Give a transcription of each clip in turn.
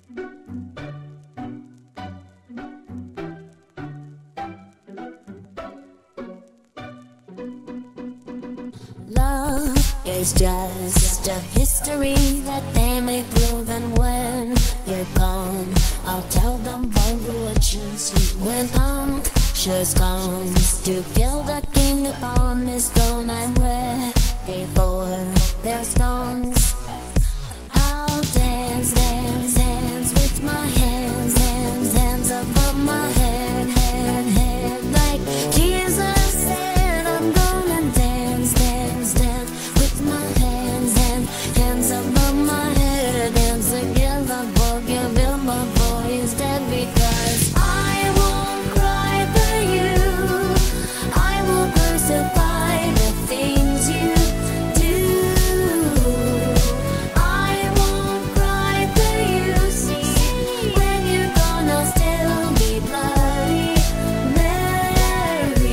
Love is just a history that they may prove, and when you're gone, I'll tell them about the legends. When Unctious comes to kill the king upon his throne, I'm ready for their stones. I'll dance, dance, dance with my hands, hands, hands above my head, head, head, like Jesus said. I'm gonna dance, dance, dance with my hands, hands, hands above my head, dance together, forgive my voice dead, because I won't cry for you. I will crucify the things you do. I won't cry for you. See, when you're gone, I'll still be bloody Mary.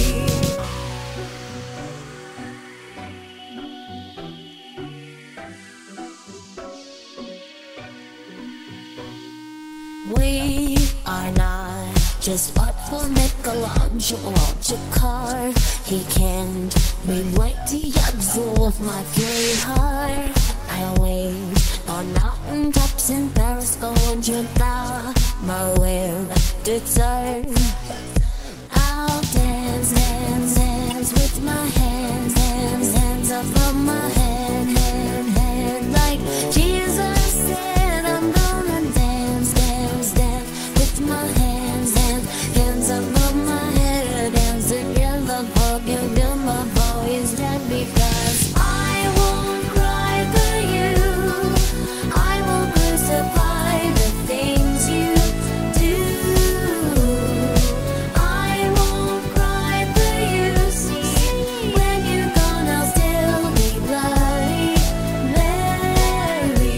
We are not just what will Michelangelo car. He can't rewrite the axle of my fury heart. I wait on mountain tops in Paris, going to where to turn. I'll dance, dance, dance with my hands, hands, hands above my head, head, head, like Jesus said. I'm gonna dance, dance, dance with my hands, hands, hands above my head, dance together, forgive my voice dead, because I won't cry for you. I will crucify the things you do. I won't cry for you. See, when you're gone, I'll still be bloody Mary.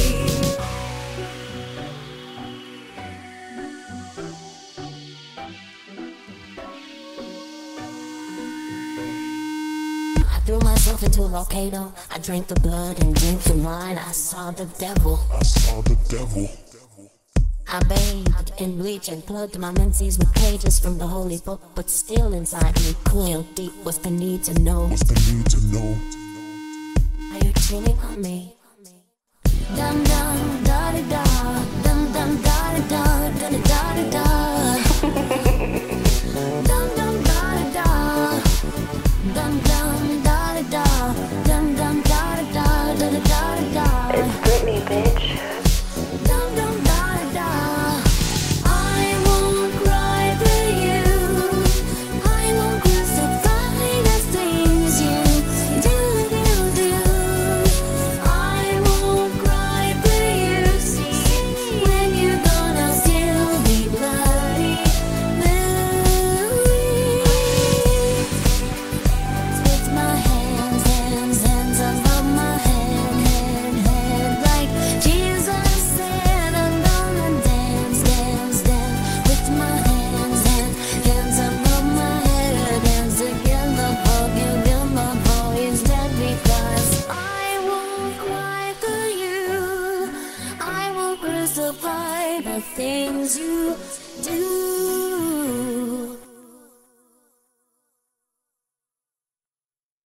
I threw myself into a volcano. I drank the blood and drank the wine. I saw the devil. I saw the devil. I bathed in bleach and plugged my menses with pages from the holy book, but still inside me, coiled deep, was the need to know. What's the need to know? Are you cheating on me? Dum dum da da da, dum dum da da da, da da da da. Dum dum da da da, dum dum da da da, dum dum da da da, da da da da. It's Britney, bitch. Dum dum da da da. I won't cry for you. I won't crucify the things you do. I won't cry for you. See, when you're gone, I'll still be bloody Mary. With my hands, hands, hands above my head, head, head, like Jesus said. I'm gonna dance, dance, dance with my hands, hands, hands above my head, dance together, forgive my voice dead, because I won't cry for you. I will crucify the things you do.